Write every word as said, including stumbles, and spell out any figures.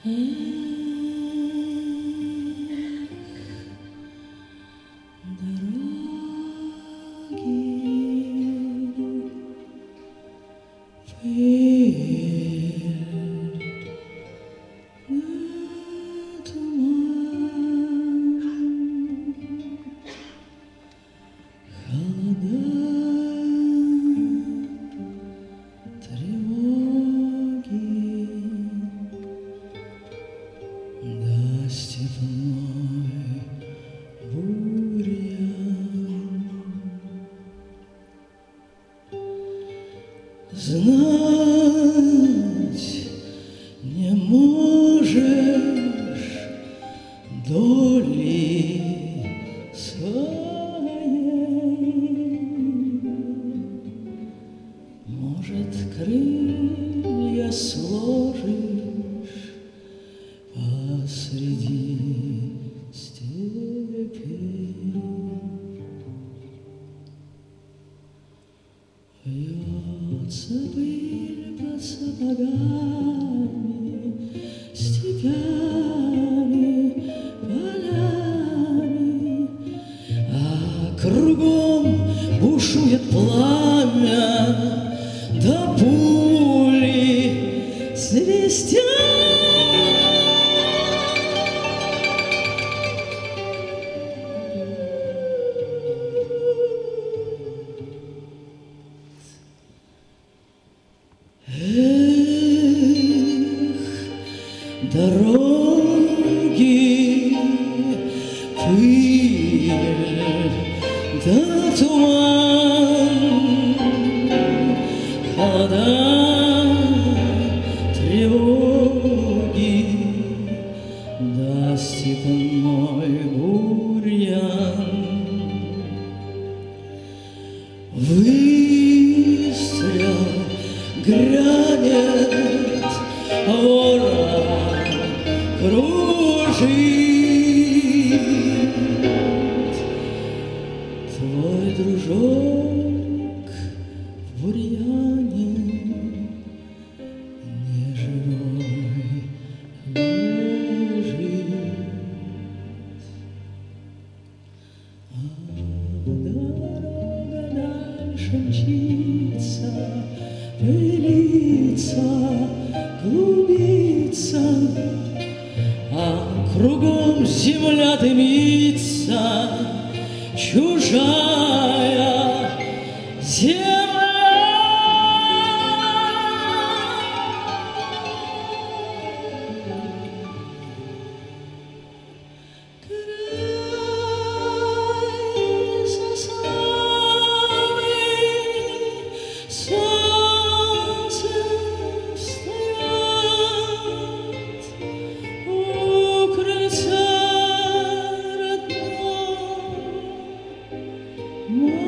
Знать не можешь доли своей, может, крылья сложишь посреди степи. Вьется пыль под сапогами, степями, полями, а кругом бушует пламя, да пули свистят. Дороги, пыль, да туман, холода, тревоги, да степной бурьян. Выстрел грянет, ворон кружит. Твой дружок в бурьяне неживой лежит. А дорога дальше мчится, пылится, клубится, а кругом земля дымится, чужая земля. Край сосновый, солнце встает, у крыльца родного.